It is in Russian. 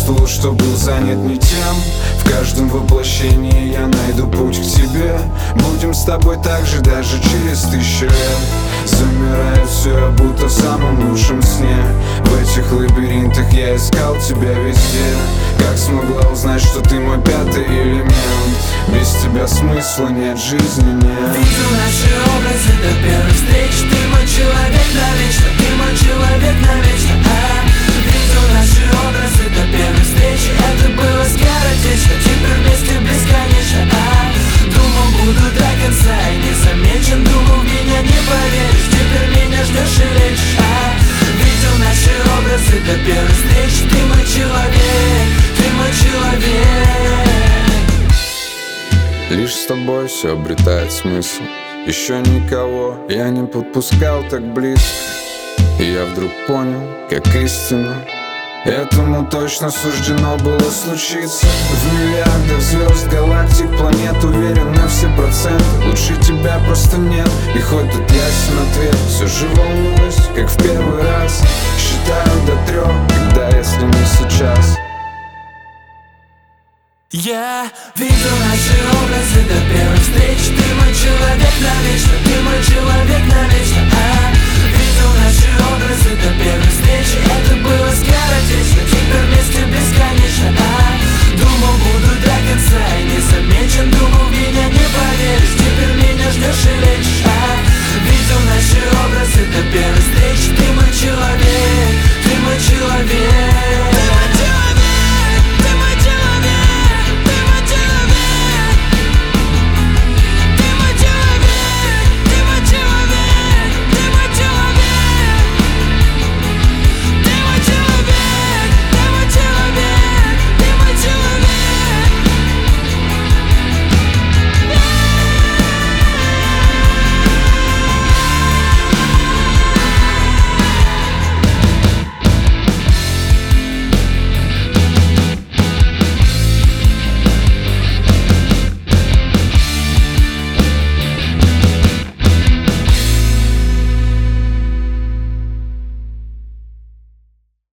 чувствовал, что был занят не тем. В каждом воплощении я найду путь к тебе. Будем с тобой так же даже через 1000 лет. Замирает все, будто в самом лучшем сне. В этих лабиринтах я искал тебя везде. Как смогла узнать, что ты мой пятый элемент? Без тебя смысла нет, жизни нет. Видел наши образы до первой встречи. Ты мой человек навечно, ты мой человек навечно. Видел наши образы до первой встречи. Это было скоротечно, теперь вместе бесконечно. Думал, буду до конца и не замечен. Думал, в меня не поверишь, теперь меня ждешь и лечишь. Видел наши образы до первой встречи. Ты мой человек, ты мой человек. Лишь с тобой все обретает смысл. Еще никого я не подпускал так близко. И я вдруг понял, как истину этому точно суждено было случиться. В миллиардах звезд, галактик, планет уверен на все проценты. Лучше тебя просто нет. И хоть тут ясен ответ, все же волнуюсь, как в первый раз. Считаю до 3, когда, если не сейчас. Я видел наши образы до первой встречи. Ты мой человек